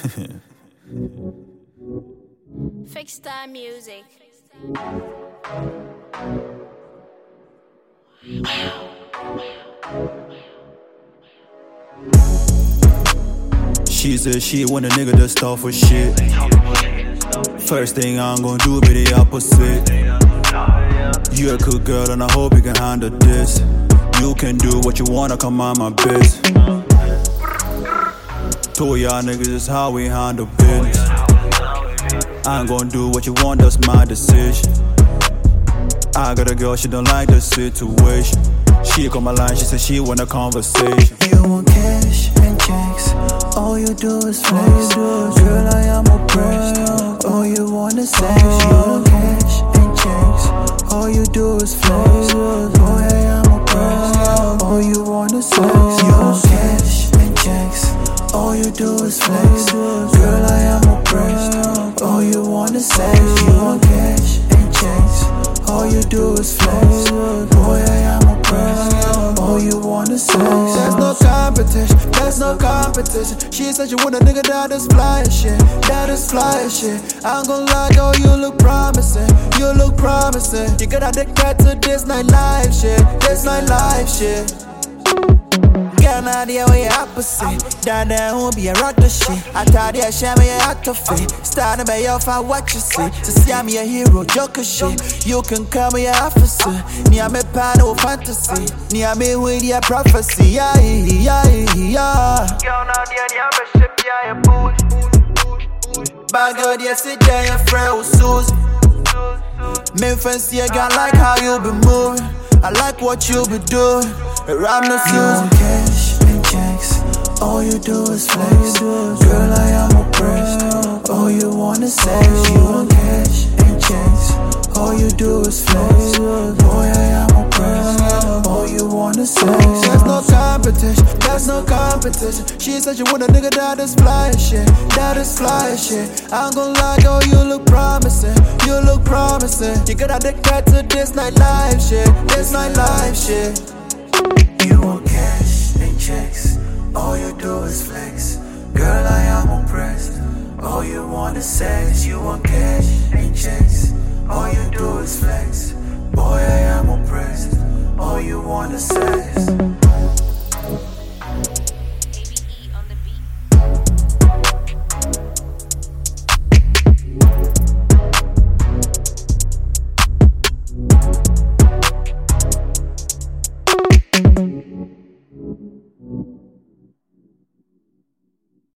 Fix that music. She said she want a nigga that start for shit. First thing I'm gonna do be the opposite. You a good girl and I hope you can handle this. You can do what you wanna, come on my biz. Told y'all niggas is how we handle business. I ain't gonna do what you want, that's my decision. I got a girl, she don't like the situation. She call my line, she said she want a conversation. You want cash and checks, all you do is flex. Girl, I am oppressed, all you want is sex. You want cash and checks, all you do is flex. Boy, I am oppressed, all you want is sex. You want cash and checks, all you do is flex. Girl, I am oppressed, all you want is sex. You want cash and checks, all you do is flex. Boy, I am oppressed, all you want is sex. There's no competition, there's no competition. She said you want a nigga that is fly as shit, that is fly as shit. I ain't gon' lie, girl, you look promising, you look promising. You got addicted to this nightlife shit, this nightlife shit. Girl, now the way opposite. Down there won't be a rock the shit. I thought you share me out to fit. Starting by your fight, what you see. To see I'm your hero, joker shit. You can call me an officer. Me I'm a part of fantasy. Me I'm a with your prophecy. Yeah, yeah, yeah. Girl, now the ship, yeah, you push. Bad girl, yesterday your friend was Susie. Memphis, you got like how you be moving. I like what you be doing. I'm no Susie. Cash and checks, all you do is flex. Girl, I am oppressed, all you want is sex. You want cash and checks, all you do is flex. Boy, I am oppressed, all you want is sex. There's no competition, there's no competition. She said you want a nigga that is fly as shit, that is fly as shit. I ain't gon' lie, girl, you look promising, you look promising. You got addicted to this nightlife shit, this nightlife shit. You want cash and checks, all you do is flex. Girl, I am oppressed, all you want is sex.